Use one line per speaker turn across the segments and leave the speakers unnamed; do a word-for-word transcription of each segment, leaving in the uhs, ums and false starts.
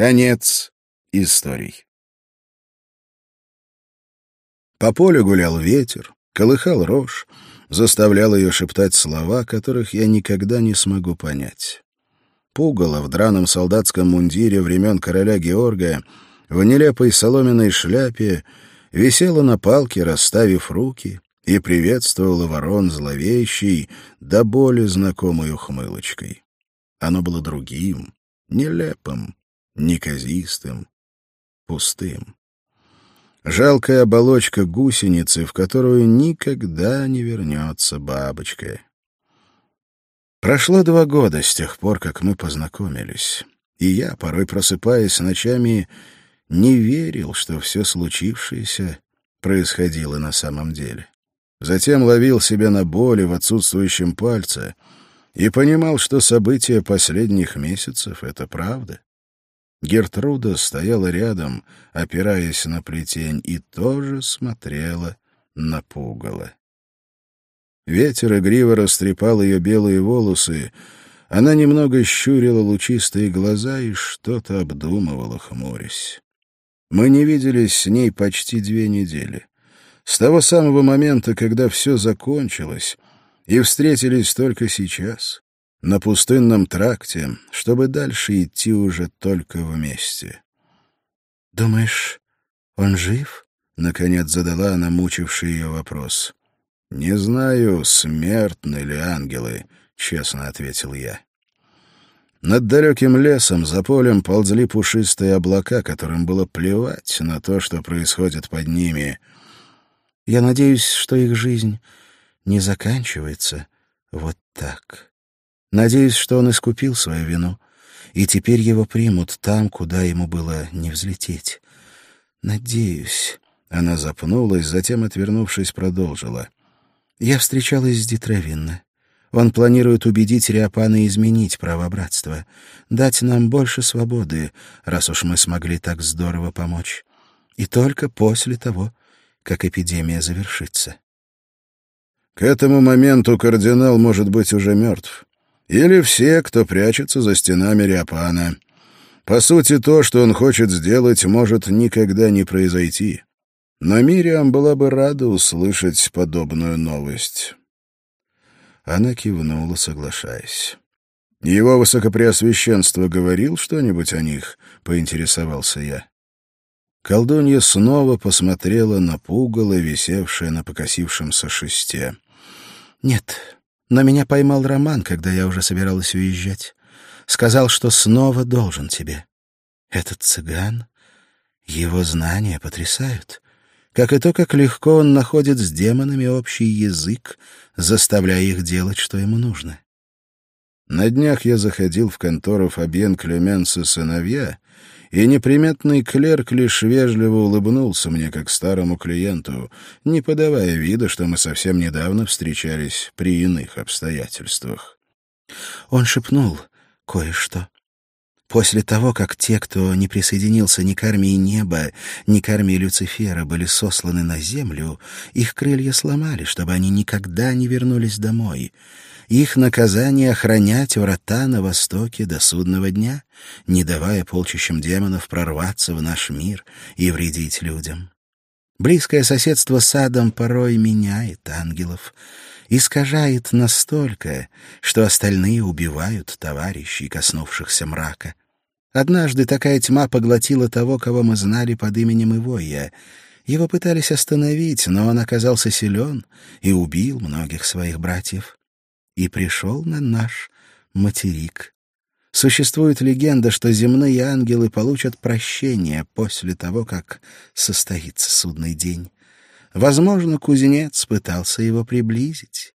Конец историй. По полю гулял ветер, колыхал рожь, заставлял ее шептать слова, которых я никогда не смогу понять. Пугало в драном солдатском мундире времен короля Георга, в нелепой соломенной шляпе, висела на палке, расставив руки, и приветствовала ворон зловещей, до боли знакомой ухмылочкой. Оно было другим, нелепым, неказистым, пустым. Жалкая оболочка гусеницы, в которую никогда не вернется бабочка. Прошло два года с тех пор, как мы познакомились, и я, порой просыпаясь ночами, не верил, что все случившееся происходило на самом деле. Затем ловил себя на боли в отсутствующем пальце и понимал, что события последних месяцев — это правда. Гертруда стояла рядом, опираясь на плетень, и тоже смотрела на пугало. Ветер игриво растрепал ее белые волосы, она немного щурила лучистые глаза и что-то обдумывала, хмурясь. Мы не виделись с ней почти две недели. С того самого момента, когда все закончилось, и встретились только сейчас, на пустынном тракте, чтобы дальше идти уже только вместе. «Думаешь, он жив?» — наконец задала она мучивший ее вопрос. «Не знаю, смертны ли ангелы», — честно ответил я. Над далеким лесом за полем ползли пушистые облака, которым было плевать на то, что происходит под ними. «Я надеюсь, что их жизнь не заканчивается вот так. Надеюсь, что он искупил свою вину, и теперь его примут там, куда ему было не взлететь. Надеюсь...» Она запнулась, затем, отвернувшись, продолжила. «Я встречалась с Дитравинно. Он планирует убедить Риапана изменить право братства, дать нам больше свободы, раз уж мы смогли так здорово помочь. И только после того, как эпидемия завершится». «К этому моменту кардинал может быть уже мертв. Или все, кто прячется за стенами Риапана. По сути, то, что он хочет сделать, может никогда не произойти. Но Мириам была бы рада услышать подобную новость». Она кивнула, соглашаясь. «Его высокопреосвященство говорил что-нибудь о них?» — поинтересовался я. Колдунья снова посмотрела на пугало, висевшее на покосившемся шесте. «Нет, но меня поймал Роман, когда я уже собиралась уезжать. Сказал, что снова должен тебе. Этот цыган, его знания потрясают. Как и то, как легко он находит с демонами общий язык, заставляя их делать, что ему нужно. На днях я заходил в контору Фабьен Клеменс и сыновья, и неприметный клерк лишь вежливо улыбнулся мне, как старому клиенту, не подавая вида, что мы совсем недавно встречались при иных обстоятельствах. Он шепнул кое-что. После того, как те, кто не присоединился ни к армии неба, ни к армии Люцифера, были сосланы на землю, их крылья сломали, чтобы они никогда не вернулись домой. Их наказание — охранять врата на востоке до судного дня, не давая полчищам демонов прорваться в наш мир и вредить людям. Близкое соседство с адом порой меняет ангелов, искажает настолько, что остальные убивают товарищей, коснувшихся мрака. Однажды такая тьма поглотила того, кого мы знали под именем Ивоя. Его пытались остановить, но он оказался силен и убил многих своих братьев. И пришел на наш материк. Существует легенда, что земные ангелы получат прощение после того, как состоится судный день. Возможно, кузнец пытался его приблизить.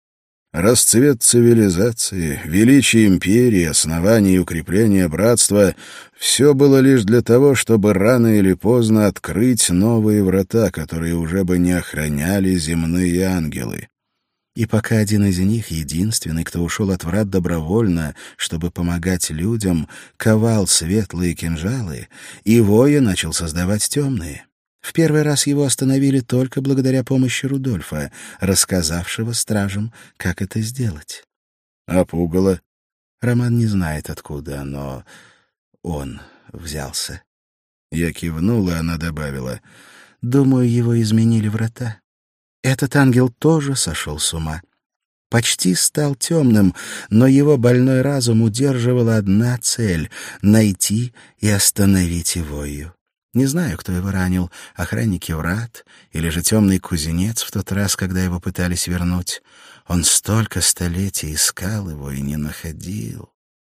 Расцвет цивилизации, величие империи, основание и укрепление братства — все было лишь для того, чтобы рано или поздно открыть новые врата, которые уже бы не охраняли земные ангелы. И пока один из них, единственный, кто ушел от врат добровольно, чтобы помогать людям, ковал светлые кинжалы, Ивоя начал создавать темные. В первый раз его остановили только благодаря помощи Рудольфа, рассказавшего стражам, как это сделать. А пугало? Роман не знает, откуда оно. Он
взялся.
Я кивнул, и она добавила:
«Думаю, его изменили врата. Этот ангел тоже сошел с ума. Почти стал темным, но его больной разум удерживала одна цель — найти и остановить Ивою. Не знаю, кто его ранил, охранники врат или же темный кузнец в тот раз, когда его пытались вернуть. Он столько столетий искал его и не находил».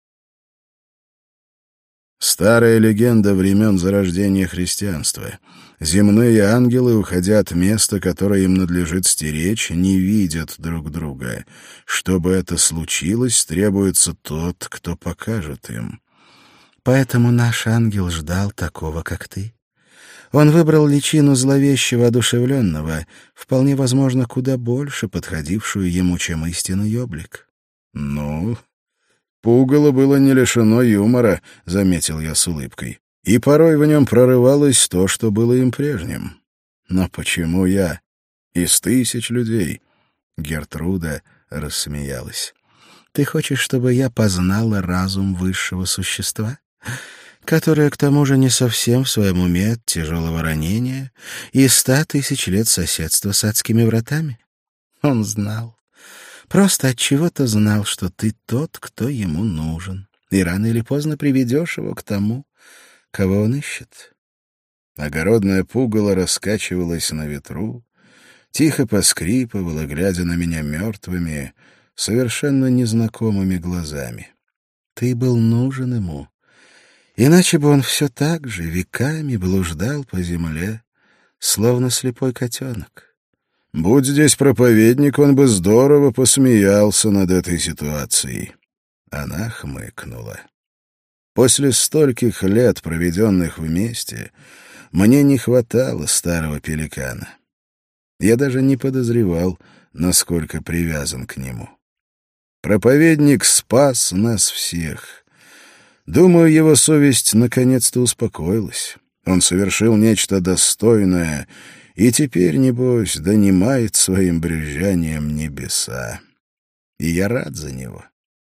Старая легенда времен зарождения христианства. Земные ангелы, уходя от места, которое им надлежит стеречь, не видят друг друга. Чтобы это случилось, требуется тот, кто покажет им.
Поэтому наш ангел ждал такого, как ты. Он выбрал личину зловещего одушевленного, вполне возможно, куда больше подходившую ему, чем истинный облик.
Ну, пугало было не лишено юмора, — заметил я с улыбкой. И порой в нем прорывалось то, что было им прежним. Но почему я? Из тысяч людей. Гертруда рассмеялась.
Ты хочешь, чтобы я познала разум высшего существа, которое, к тому же, не совсем в своем уме от тяжелого ранения и ста тысяч лет соседства с адскими вратами? Он знал. Просто от чего-то знал, что ты тот, кто ему нужен, и рано или поздно приведешь его к тому, кого он ищет.
Огородное пугало раскачивалось на ветру, тихо поскрипывало, глядя на меня мертвыми, совершенно незнакомыми глазами.
Ты был нужен ему, иначе бы он все так же веками блуждал по земле, словно слепой котенок.
Будь здесь проповедник, он бы здорово посмеялся над этой ситуацией. Она хмыкнула. После стольких лет, проведенных вместе, мне не хватало старого пеликана. Я даже не подозревал, насколько привязан к нему. Проповедник спас нас всех. Думаю, его совесть наконец-то успокоилась. Он совершил нечто достойное, и теперь, небось, донимает своим брюзжанием небеса. И я рад за него.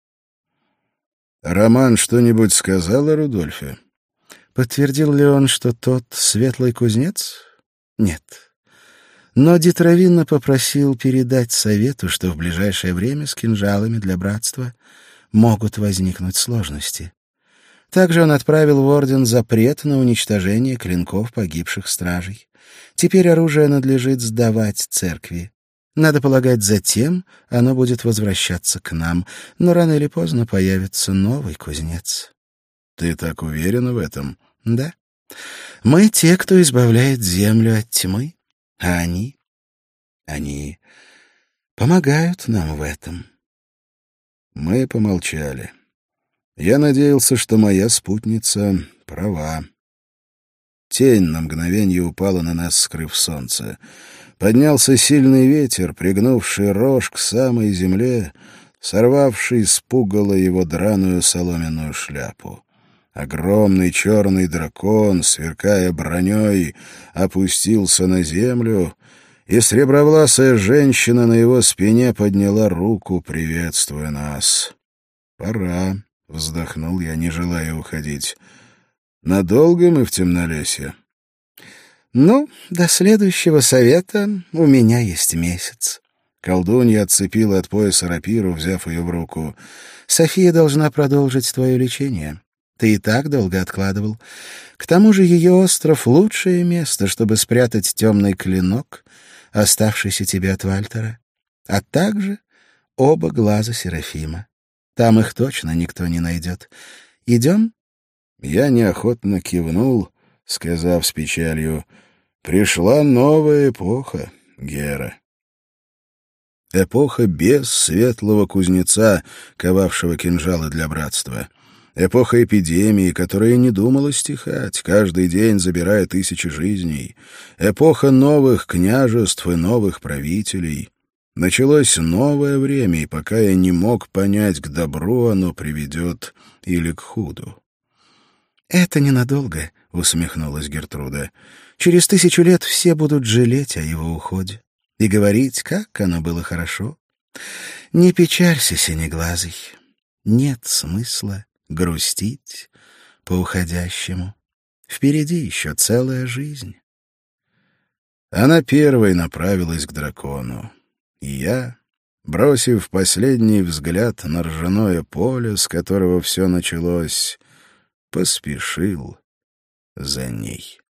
Роман что-нибудь сказал о Рудольфе?
Подтвердил ли он, что тот светлый кузнец? Нет. Но Дитровинно попросил передать совету, что в ближайшее время с кинжалами для братства могут возникнуть сложности. Также он отправил в орден запрет на уничтожение клинков погибших стражей. Теперь оружие надлежит сдавать церкви. Надо полагать, затем оно будет возвращаться к нам, но рано или поздно появится новый кузнец.
Ты так уверена в этом?
Да. Мы те, кто избавляет землю от тьмы, а они... они помогают нам в этом.
Мы помолчали. Я надеялся, что моя спутница права. Тень на мгновенье упала на нас, скрыв солнце. Поднялся сильный ветер, пригнувший рожь к самой земле, сорвавший с пугала его драную соломенную шляпу. Огромный черный дракон, сверкая броней, опустился на землю, и сребровласая женщина на его спине подняла руку, приветствуя нас. «Пора», — вздохнул я, не желая уходить. «Надолго мы в темнолесье?»
«Ну, до следующего совета у меня есть месяц».
Колдунья отцепила от пояса рапиру, взяв ее в руку.
«София должна продолжить твое лечение. Ты и так долго откладывал. К тому же ее остров — лучшее место, чтобы спрятать темный клинок, оставшийся тебе от Вальтера, а также оба глаза Серафима. Там их точно никто не найдет. Идем?»
Я неохотно кивнул, сказав с печалью: «Пришла новая эпоха, Гера». Эпоха без светлого кузнеца, ковавшего кинжалы для братства. Эпоха эпидемии, которая не думала стихать, каждый день забирая тысячи жизней. Эпоха новых княжеств и новых правителей. Началось новое время, и пока я не мог понять, к добру оно приведет или к худу.
«Это ненадолго», — усмехнулась Гертруда. «Через тысячу лет все будут жалеть о его уходе и говорить, как оно было хорошо. Не печалься, синеглазый. Нет смысла грустить по уходящему. Впереди еще целая жизнь.
Она первой направилась к дракону, и я, бросив последний взгляд на ржаное поле, с которого все началось, поспешил за ней.